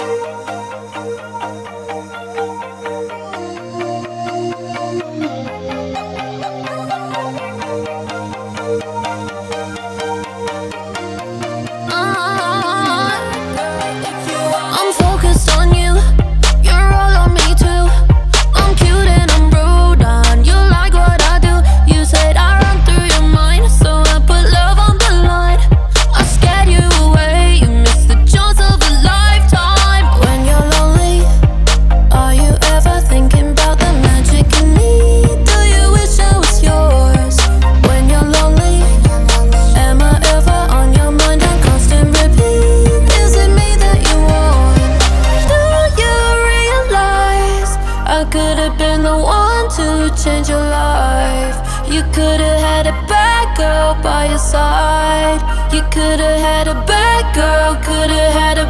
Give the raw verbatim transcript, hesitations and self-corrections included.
I'm focused on you, you're all on me too. I'm cute and I'm rude, and you like what I do. You said I run through your mind, so I put love on the line. I scared you away, you missed the chance of a lifetime. When you're lonely, are you ever thinking about the magic in me? Do you wish I was yours? When you're lonely, am I ever on your mind on constant repeat? Is it me that you want? Do you realize I could have been the one to change your life? You could have had a bad girl by your side. You could have had a bad girl, could have had a